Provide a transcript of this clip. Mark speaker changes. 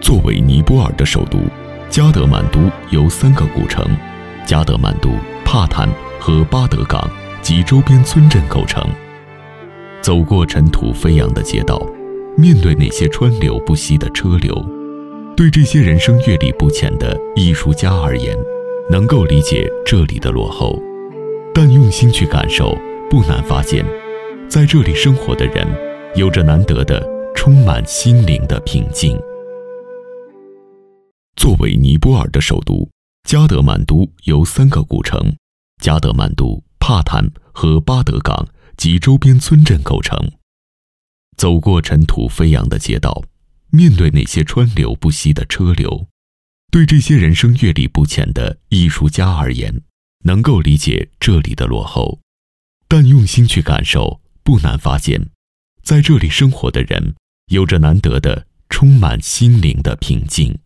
Speaker 1: 作为尼泊尔的首都，加德满都由3个古城——加德满都、帕坦和巴德港及周边村镇构成。走过尘土飞扬的街道，面对那些川流不息的车流，对这些人生阅历不浅的艺术家而言，能够理解这里的落后，但用心去感受，不难发现，在这里生活的人有着难得的充满心灵的平静。作为尼泊尔的首都，加德满都由3个古城——加德满都、帕坦和巴德港及周边村镇构成。走过尘土飞扬的街道，面对那些川流不息的车流，对这些人生阅历不浅的艺术家而言，能够理解这里的落后，但用心去感受，不难发现，在这里生活的人有着难得的充满心灵的平静。